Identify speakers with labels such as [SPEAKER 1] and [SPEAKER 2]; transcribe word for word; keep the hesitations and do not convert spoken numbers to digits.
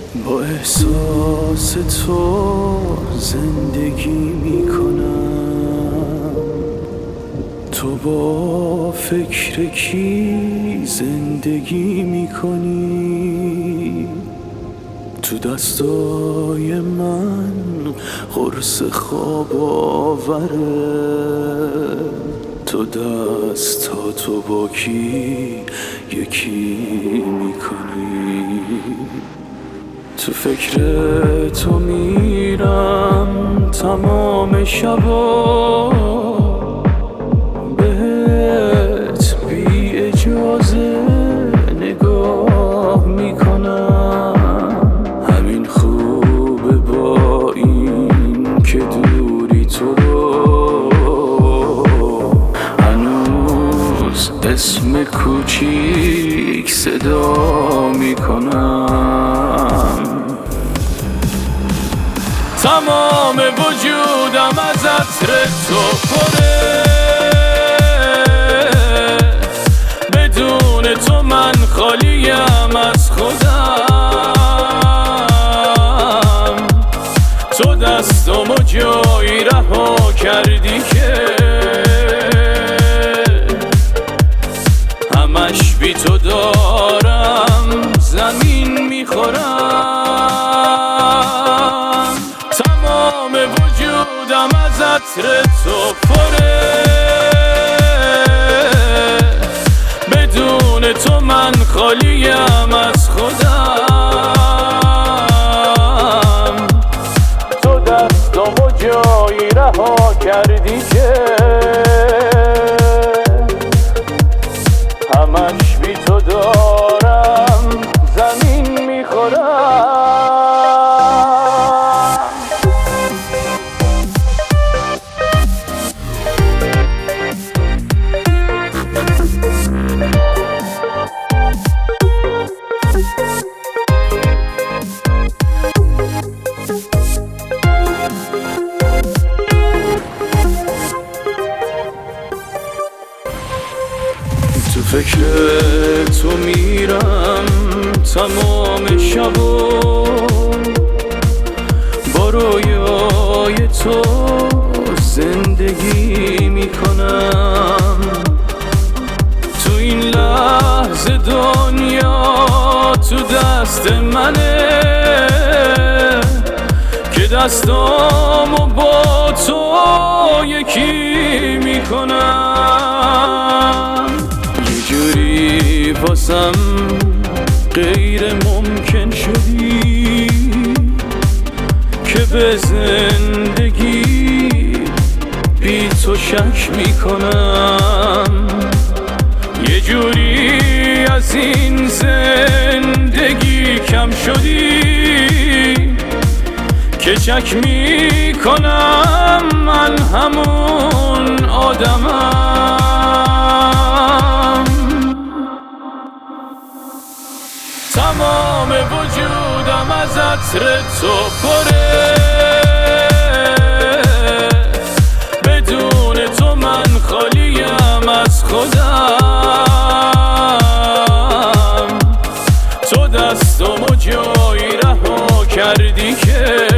[SPEAKER 1] با احساس تو زندگی میکنم، تو با فکر کی زندگی میکنی؟ تو دستای من قرص خواب آوره، تو دستاتو با کی یکی میکنی؟ تو فکر تو میرم تمام شبا، بهت بی اجازه نگاه میکنم. همین خوبه با این که دوری تو هنوز اسم کوچیک صدا میکنم. تمام وجودم از عطر تو پره، بدون تو من خالیم از خودم. تو دستمو جایی رها کردی که همش بی تو دارم زمین میخورم. تمام وجودم از عطر تو پره، بدون تو من خالیم از خودم. تو دستمو جایی رها کردی که همش بی تو دارم زمین میخورم. تو فکر تو میرم تمام شبا، با رویای تو زندگی میکنم. تو این لحظه دنیا تو دست منه که دستامو با تو یکی میکنم. جوری واسم غیر ممکن شدی که به زندگی بی تو شک میکنم. یه جوری از این زندگی کم شدی که شک میکنم من همون آدمم. تمام وجودم از عطر تو پره، بدون تو من خالیم از خودم. تو دستمو جایی رها کردی که